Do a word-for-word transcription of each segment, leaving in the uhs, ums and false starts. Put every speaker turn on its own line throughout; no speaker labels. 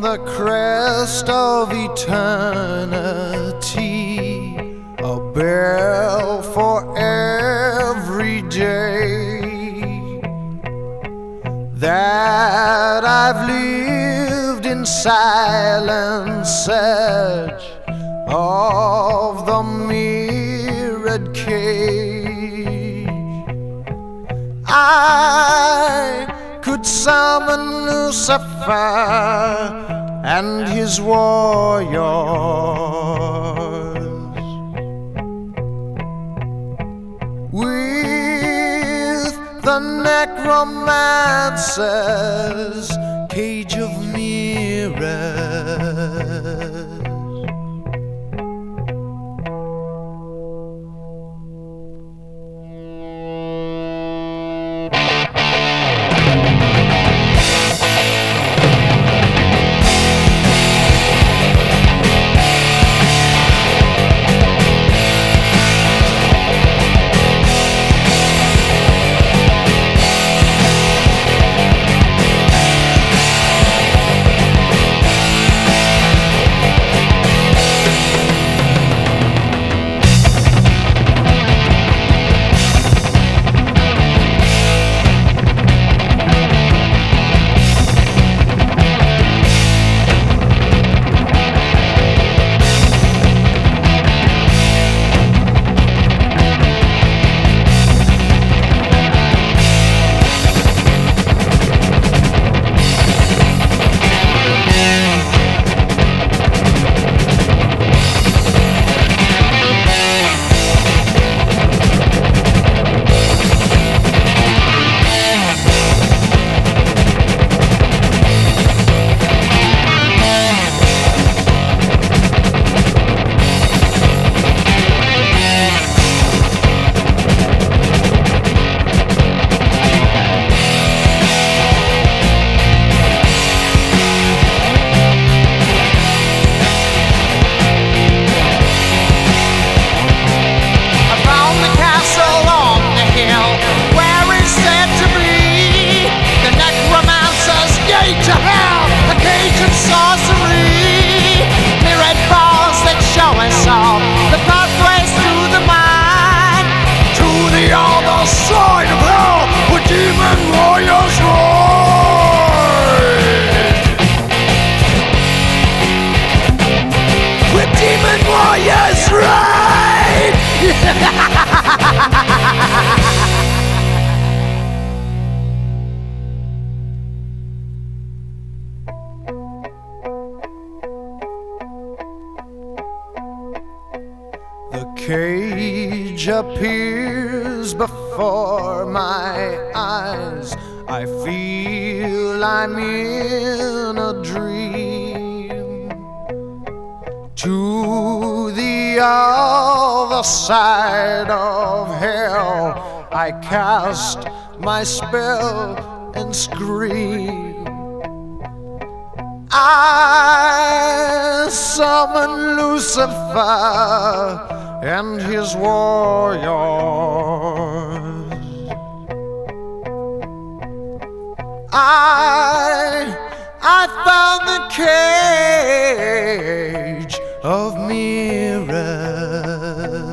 the crest of eternity, a bell for every day that I've lived in silent search of the mirrored cage. I could summon Lucifer and his warriors with the necromancer's cage of mirrors.
The cage appears before my eyes. I feel I'm in a dream. To the other side of hell I cast my spell and scream. I summon Lucifer and his warriors. I, I found the cage of mirrors.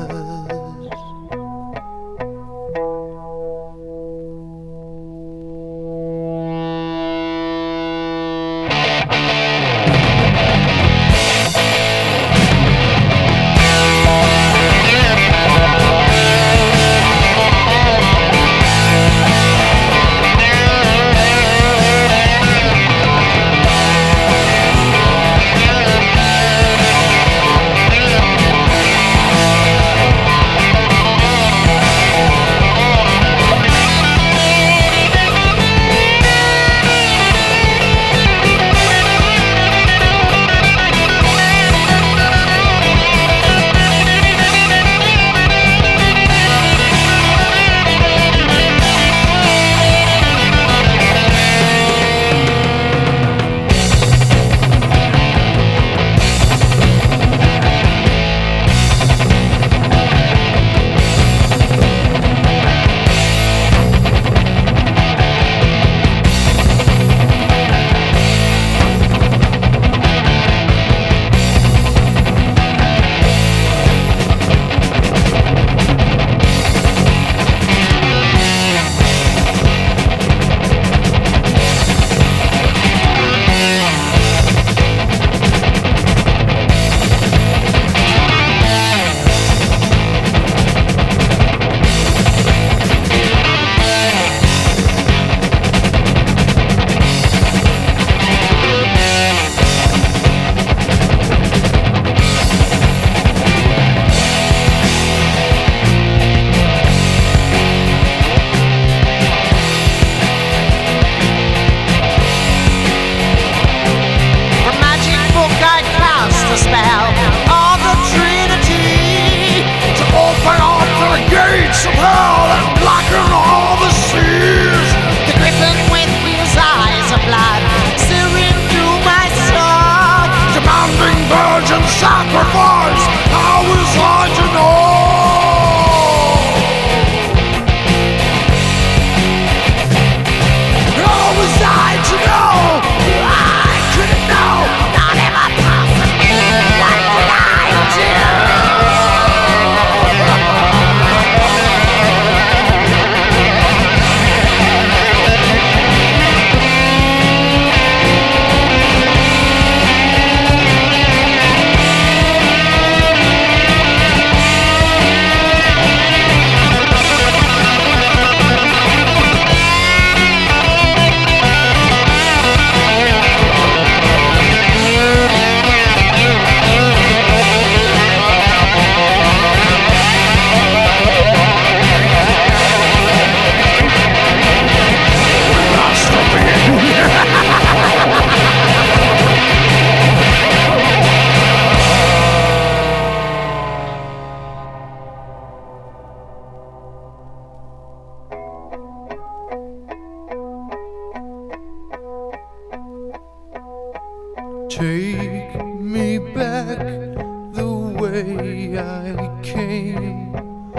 take me back the way I came.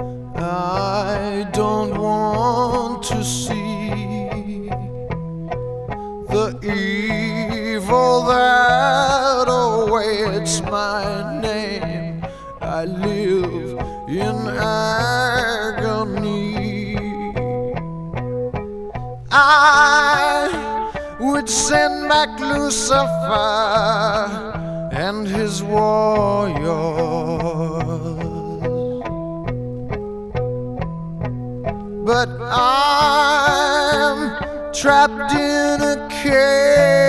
I don't want to see the evil that awaits my name. I live in agony. I would send back Lucifer and his warriors, but I'm trapped in a cage.